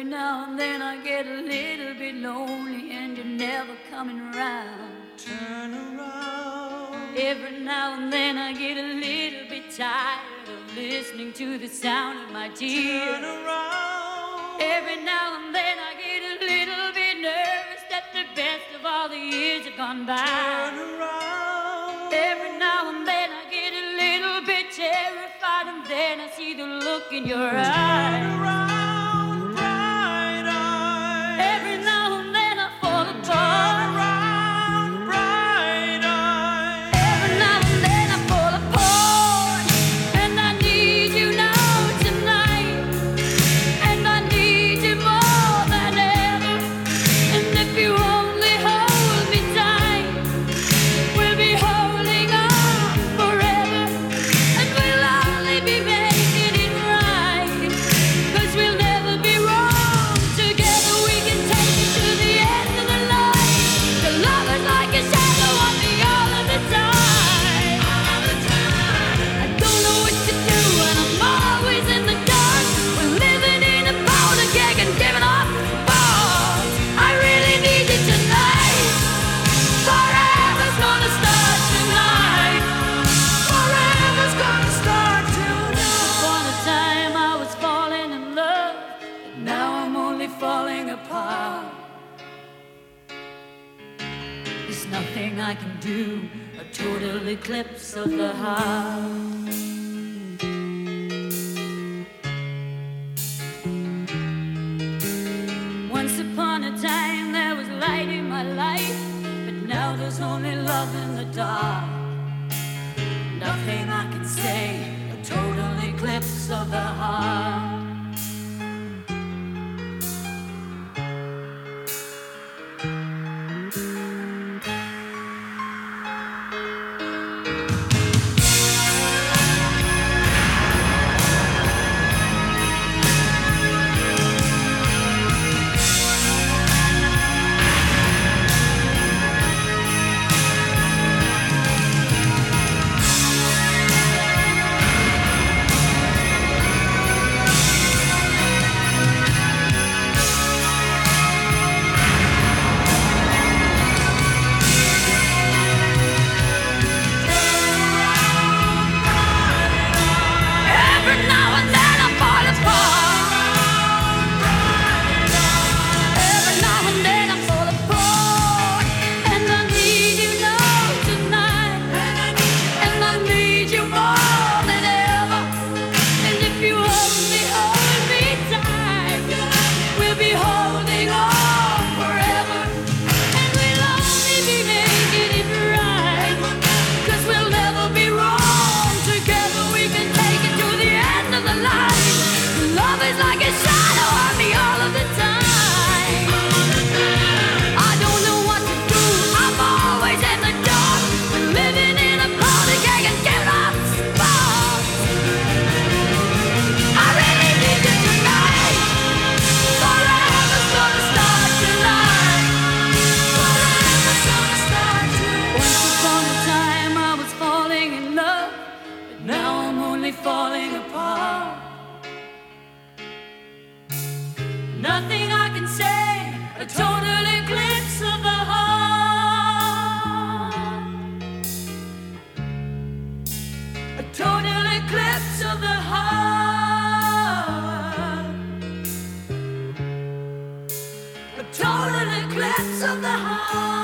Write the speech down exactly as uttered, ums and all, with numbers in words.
Every now and then I get a little bit lonely and you're never coming around. Turn around. Every now and then I get a little bit tired of listening to the sound of my tears. Turn around. Every now and then I get a little bit nervous that the best of all the years have gone by. Turn around. Every now and then I get a little bit terrified, and then I see the look in your eyes. Turn around, bright eyes. Every now and then I fall Turn apart. around, bright eyes. Every now and then I fall apart, and I need you now tonight, and I need you more than ever. And if you only hold me tight, we'll be holding on forever, and we'll only be making it right, 'cause we'll never be wrong. Together we can take it to the end of the line. The love is like a shadow on me all of the time. I don't know what to do and I'm always in the dark. We're living in a powder keg and giving off balls. I really need you tonight. Forever's gonna start tonight. Forever's gonna start tonight. Upon a time I was falling in love, but now I'm only falling apart. There's nothing I can do, a total eclipse of the heart. Once upon a time there was light in my life, but now there's only love in the dark. Nothing I can say, a total eclipse of the heart. Every now and then I fall apart. Every now and then I fall apart, and I need you now tonight, and I need you more than ever. And if you only hold me tight, we'll be holding on forever, and we'll only be making it right, 'cause we'll never be wrong. Together we can take it to the end of the line. Love is like a shadow on me all of the time. I don't know what to do, I'm always in the dark. We're living in a powder keg and giving off sparks. I really need you tonight. Forever's gonna start tonight. Forever's gonna start tonight. Once upon a time I was falling in love, but now I'm only falling apart. Nothing I can say, a total eclipse of the heart. A total eclipse of the heart. A total eclipse of the heart.